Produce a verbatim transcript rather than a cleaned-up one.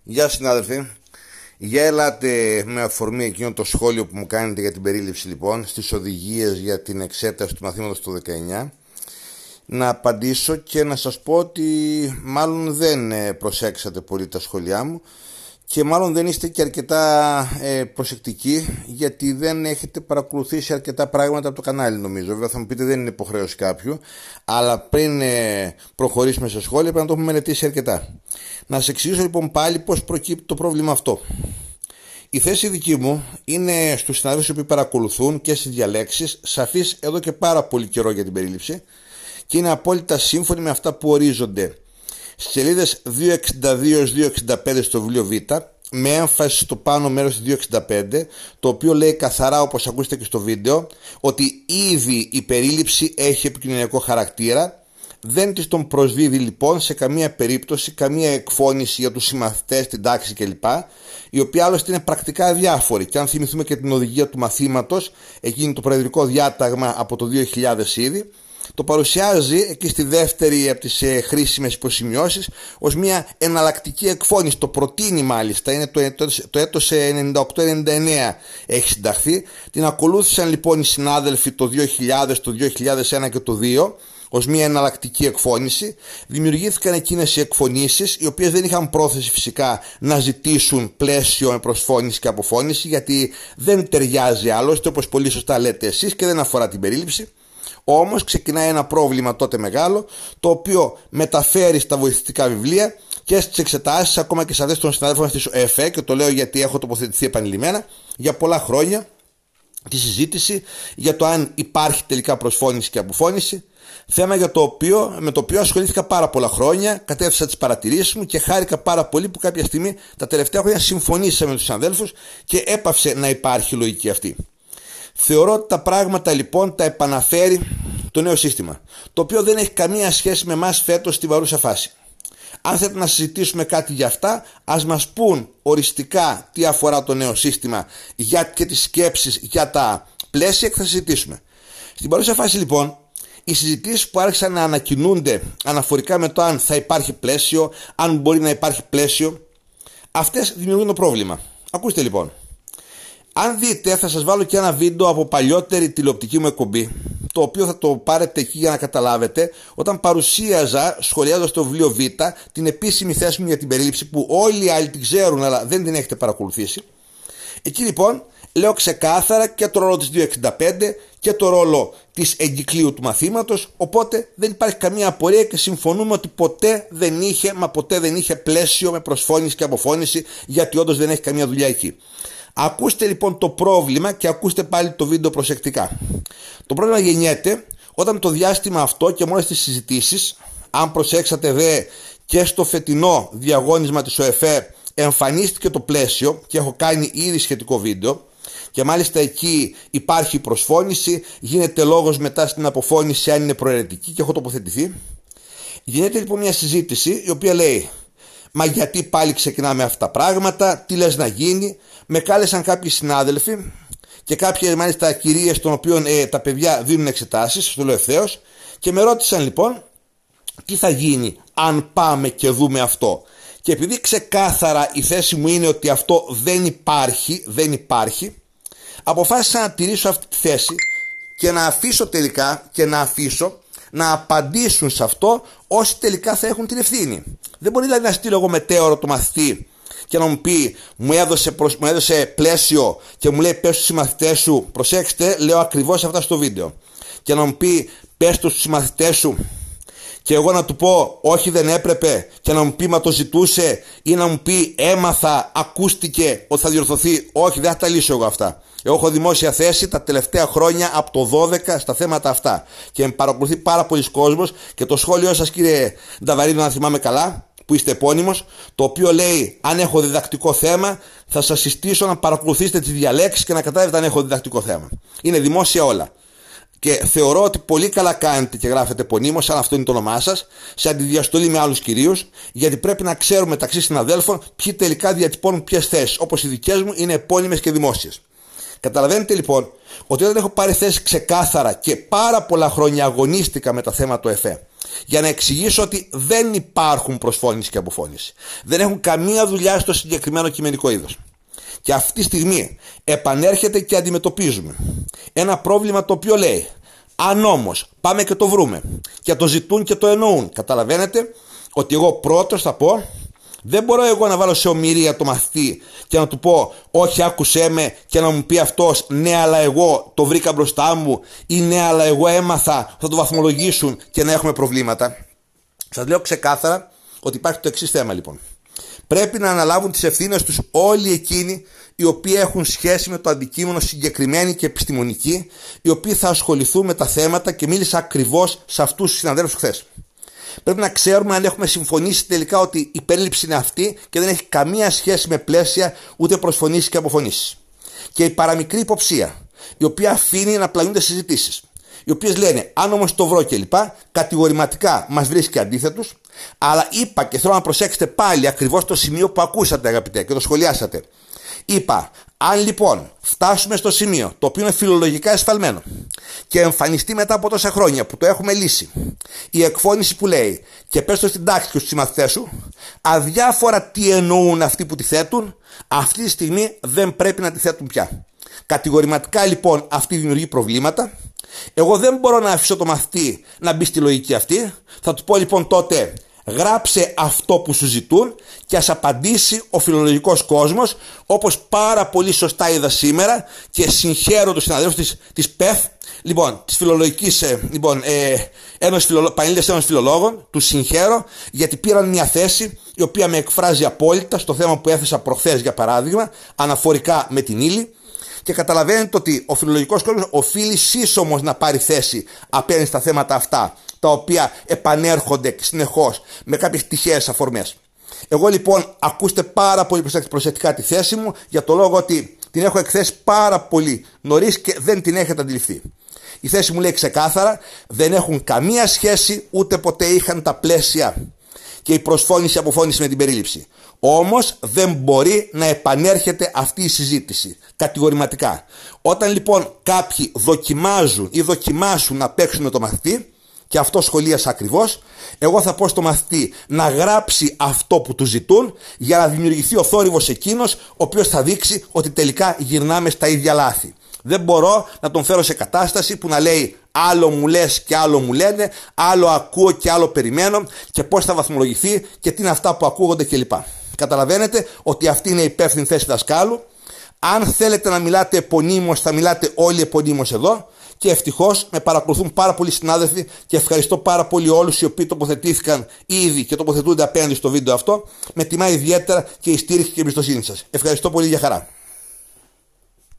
Γεια συνάδελφοι. Για ελάτε με αφορμή εκείνο το σχόλιο που μου κάνετε για την περίληψη λοιπόν στις οδηγίες για την εξέταση του μαθήματος του δεκαεννιά, να απαντήσω και να σας πω ότι μάλλον δεν προσέξατε πολύ τα σχόλιά μου και μάλλον δεν είστε και αρκετά ε, προσεκτικοί, γιατί δεν έχετε παρακολουθήσει αρκετά πράγματα από το κανάλι, νομίζω. Βέβαια θα μου πείτε δεν είναι υποχρέωση κάποιου, αλλά πριν ε, προχωρήσουμε σε σχόλια πρέπει να το έχουμε μελετήσει αρκετά. Να σας εξηγήσω λοιπόν πάλι πώς προκύπτει το πρόβλημα αυτό. Η θέση δική μου είναι στους συναδέλφους που παρακολουθούν και στις διαλέξεις σαφής εδώ και πάρα πολύ καιρό για την περίληψη και είναι απόλυτα σύμφωνοι με αυτά που ορίζονται στις σελίδες διακόσια εξήντα δύο έως διακόσια εξήντα πέντε στο βιβλίο Β, με έμφαση στο πάνω μέρος της διακόσια εξήντα πέντε, το οποίο λέει καθαρά, όπως ακούσετε και στο βίντεο, ότι ήδη η περίληψη έχει επικοινωνιακό χαρακτήρα. Δεν της τον προσδίδει λοιπόν σε καμία περίπτωση καμία εκφώνηση για τους συμμαθητές, την τάξη κλπ, η οποία άλλωστε είναι πρακτικά αδιάφορη. Και αν θυμηθούμε και την οδηγία του μαθήματος, εκείνη το προεδρικό διάταγμα από το δύο χιλιάδες ήδη, το παρουσιάζει εκεί στη δεύτερη από τις ε, χρήσιμες υποσημειώσεις ως μια εναλλακτική εκφώνηση. Το προτείνει μάλιστα, είναι το, το, το έτος ενενήντα οκτώ ενενήντα εννέα έχει συνταχθεί. Την ακολούθησαν λοιπόν οι συνάδελφοι το δύο χιλιάδες, το δύο χιλιάδες ένα και το δύο ως μια εναλλακτική εκφώνηση. Δημιουργήθηκαν εκείνες οι εκφωνήσεις, οι οποίες δεν είχαν πρόθεση φυσικά να ζητήσουν πλαίσιο με προσφώνηση και αποφώνηση, γιατί δεν ταιριάζει άλλωστε, όπως πολύ σωστά λέτε εσείς, και δεν αφορά την περίληψη. Όμως ξεκινάει ένα πρόβλημα τότε μεγάλο, το οποίο μεταφέρει στα βοηθητικά βιβλία και στις εξετάσεις, ακόμα και σε αυτές των συναδέλφων της ΕΦΕ, και το λέω γιατί έχω τοποθετηθεί επανειλημμένα για πολλά χρόνια, τη συζήτηση για το αν υπάρχει τελικά προσφώνηση και αποφώνηση. Θέμα για το οποίο, με το οποίο ασχολήθηκα πάρα πολλά χρόνια, κατέθεσα τις παρατηρήσεις μου και χάρηκα πάρα πολύ που κάποια στιγμή τα τελευταία χρόνια συμφωνήσαμε με τους συναδέλφους και έπαυσε να υπάρχει λογική αυτή. Θεωρώ ότι τα πράγματα λοιπόν τα επαναφέρει το νέο σύστημα, το οποίο δεν έχει καμία σχέση με εμάς φέτος στη παρούσα φάση. Αν θέλετε να συζητήσουμε κάτι για αυτά, ας μας πούν οριστικά τι αφορά το νέο σύστημα για και τις σκέψεις για τα πλαίσια και θα συζητήσουμε. Στην παρούσα φάση λοιπόν, οι συζητήσεις που άρχισαν να ανακοινούνται αναφορικά με το αν θα υπάρχει πλαίσιο, αν μπορεί να υπάρχει πλαίσιο, αυτές δημιουργούν το πρόβλημα. Ακούστε λοιπόν. Αν δείτε, θα σας βάλω και ένα βίντεο από παλιότερη τηλεοπτική μου εκπομπή, το οποίο θα το πάρετε εκεί για να καταλάβετε, όταν παρουσίαζα, σχολιάζοντας το βιβλίο Β, την επίσημη θέση μου για την περίληψη, που όλοι οι άλλοι την ξέρουν αλλά δεν την έχετε παρακολουθήσει. Εκεί λοιπόν λέω ξεκάθαρα και το ρόλο της διακόσια εξήντα πέντε και το ρόλο της εγκυκλίου του μαθήματος, οπότε δεν υπάρχει καμία απορία και συμφωνούμε ότι ποτέ δεν είχε, μα ποτέ δεν είχε πλαίσιο με προσφώνηση και αποφώνηση, γιατί όντως δεν έχει καμία δουλειά εκεί. Ακούστε λοιπόν το πρόβλημα και ακούστε πάλι το βίντεο προσεκτικά. Το πρόβλημα γεννιέται όταν το διάστημα αυτό και μόλις τις συζητήσεις, αν προσέξατε δε και στο φετινό διαγώνισμα της ΟΕΦΕ εμφανίστηκε το πλαίσιο και έχω κάνει ήδη σχετικό βίντεο και μάλιστα εκεί υπάρχει προσφώνηση, γίνεται λόγος μετά στην αποφώνηση αν είναι προαιρετική και έχω τοποθετηθεί. Γίνεται λοιπόν μια συζήτηση η οποία λέει: μα γιατί πάλι ξεκινάμε αυτά τα πράγματα, τι λες να γίνει? Με κάλεσαν κάποιοι συνάδελφοι και κάποιοι μάλιστα κυρίες των οποίων ε, τα παιδιά δίνουν εξετάσεις, στο λέω ευθέως, και με ρώτησαν λοιπόν τι θα γίνει αν πάμε και δούμε αυτό. Και επειδή ξεκάθαρα η θέση μου είναι ότι αυτό δεν υπάρχει, δεν υπάρχει, αποφάσισα να τηρήσω αυτή τη θέση και να αφήσω τελικά και να αφήσω να απαντήσουν σε αυτό όσοι τελικά θα έχουν την ευθύνη. Δεν μπορεί δηλαδή να στείλω εγώ μετέωρο το μαθητή και να μου πει μου έδωσε, προσ... μου έδωσε πλαίσιο και μου λέει πες στους συμμαθητές σου, προσέξτε, λέω ακριβώς αυτά στο βίντεο, και να μου πει πες στους συμμαθητές σου, και εγώ να του πω όχι δεν έπρεπε, και να μου πει μα το ζητούσε, ή να μου πει έμαθα, ακούστηκε ότι θα διορθωθεί. Όχι, δεν θα τα λύσω εγώ αυτά. Εγώ έχω δημόσια θέση τα τελευταία χρόνια από το δώδεκα στα θέματα αυτά και με παρακολουθεί πάρα πολλοί κόσμος, και το σχόλιο σας κύριε Νταβαρίδο, να θυμάμαι καλά, που είστε επώνυμος, το οποίο λέει αν έχω διδακτικό θέμα θα σας συστήσω να παρακολουθήσετε τις διαλέξεις και να καταλάβετε αν έχω διδακτικό θέμα. Είναι δημόσια όλα. Και θεωρώ ότι πολύ καλά κάνετε και γράφετε επωνύμως, αν αυτό είναι το όνομά σας, σε αντιδιαστολή με άλλους κυρίους, γιατί πρέπει να ξέρουμε μεταξύ συναδέλφων ποιοι τελικά διατυπώνουν ποιες θέσεις, όπως οι δικές μου είναι επώνυμες και δημόσιες. Καταλαβαίνετε λοιπόν ότι όταν έχω πάρει θέση ξεκάθαρα και πάρα πολλά χρόνια αγωνίστηκα με τα θέματα του ΕΦΕ για να εξηγήσω ότι δεν υπάρχουν προσφώνηση και αποφώνηση. Δεν έχουν καμία δουλειά στο συγκεκριμένο κειμενικό είδος. Και αυτή τη στιγμή επανέρχεται και αντιμετωπίζουμε ένα πρόβλημα το οποίο λέει, αν όμως πάμε και το βρούμε και το ζητούν και το εννοούν, καταλαβαίνετε ότι εγώ πρώτος θα πω, δεν μπορώ εγώ να βάλω σε ομηρία το μαθητή και να του πω όχι άκουσέ με και να μου πει αυτός ναι αλλά εγώ το βρήκα μπροστά μου ή ναι αλλά εγώ έμαθα, θα το βαθμολογήσουν και να έχουμε προβλήματα. Σας λέω ξεκάθαρα ότι υπάρχει το εξής θέμα λοιπόν. Πρέπει να αναλάβουν τις ευθύνες τους όλοι εκείνοι οι οποίοι έχουν σχέση με το αντικείμενο συγκεκριμένη και επιστημονική, οι οποίοι θα ασχοληθούν με τα θέματα και μίλησα ακριβώς σε αυτούς τους συναδέλφους χθες. Πρέπει να ξέρουμε αν έχουμε συμφωνήσει τελικά ότι η περίληψη είναι αυτή και δεν έχει καμία σχέση με πλαίσια ούτε προσφωνήσεις και αποφωνήσεις. Και η παραμικρή υποψία, η οποία αφήνει να πλανούνται συζητήσεις, οι οποίες λένε αν όμως το βρω κλπ. Κατηγορηματικά μας βρίσκει αντίθετους, αλλά είπα και θέλω να προσέξετε πάλι ακριβώς το σημείο που ακούσατε αγαπητέ και το σχολιάσατε. Είπα, αν λοιπόν φτάσουμε στο σημείο το οποίο είναι φιλολογικά εσφαλμένο και εμφανιστεί μετά από τόσα χρόνια που το έχουμε λύσει η εκφώνηση που λέει και πες το στην τάξη και στους συμμαθητές σου, αδιάφορα τι εννοούν αυτοί που τη θέτουν, αυτή τη στιγμή δεν πρέπει να τη θέτουν πια. Κατηγορηματικά λοιπόν αυτή δημιουργεί προβλήματα. Εγώ δεν μπορώ να αφήσω το μαθητή να μπει στη λογική αυτή. Θα του πω λοιπόν τότε γράψε αυτό που σου ζητούν και ας απαντήσει ο φιλολογικός κόσμος, όπως πάρα πολύ σωστά είδα σήμερα και συγχαίρω τους συναδέλφους της, της ΠΕΘ, λοιπόν, της Φιλολογικής ε, λοιπόν, ε, Ένωσης Φιλολο... Πανελλήνιας Ένωσης Φιλολόγων, τους συγχαίρω γιατί πήραν μια θέση η οποία με εκφράζει απόλυτα στο θέμα που έθεσα προχθές για παράδειγμα, αναφορικά με την ύλη. Και καταλαβαίνετε ότι ο φιλολογικός κόσμος οφείλει σύσσωμος να πάρει θέση απέναντι στα θέματα αυτά, τα οποία επανέρχονται συνεχώς με κάποιες τυχαίες αφορμές. Εγώ λοιπόν ακούστε πάρα πολύ προσεκτικά τη θέση μου, για το λόγο ότι την έχω εκθέσει πάρα πολύ νωρίς και δεν την έχετε αντιληφθεί. Η θέση μου λέει ξεκάθαρα, δεν έχουν καμία σχέση, ούτε ποτέ είχαν τα πλαίσια και η προσφώνηση αποφώνηση με την περίληψη. Όμως δεν μπορεί να επανέρχεται αυτή η συζήτηση κατηγορηματικά. Όταν λοιπόν κάποιοι δοκιμάζουν ή δοκιμάσουν να παίξουν με το μαθητή, και αυτό σχολίασα ακριβώς, εγώ θα πω στο μαθητή να γράψει αυτό που του ζητούν για να δημιουργηθεί ο θόρυβος εκείνος ο οποίος θα δείξει ότι τελικά γυρνάμε στα ίδια λάθη. Δεν μπορώ να τον φέρω σε κατάσταση που να λέει άλλο μου λες και άλλο μου λένε, άλλο ακούω και άλλο περιμένω και πώς θα βαθμολογηθεί και τι είναι αυτά που ακούγονται κλπ. Καταλαβαίνετε ότι αυτή είναι η υπεύθυνη θέση δασκάλου. Αν θέλετε να μιλάτε επωνύμως, θα μιλάτε όλοι επωνύμως εδώ. Και ευτυχώς με παρακολουθούν πάρα πολλοί συνάδελφοι και ευχαριστώ πάρα πολύ όλους οι οποίοι τοποθετήθηκαν ήδη και τοποθετούνται απέναντι στο βίντεο αυτό. Με τιμά ιδιαίτερα και η στήριξη και η εμπιστοσύνη σας. Ευχαριστώ πολύ, για χαρά.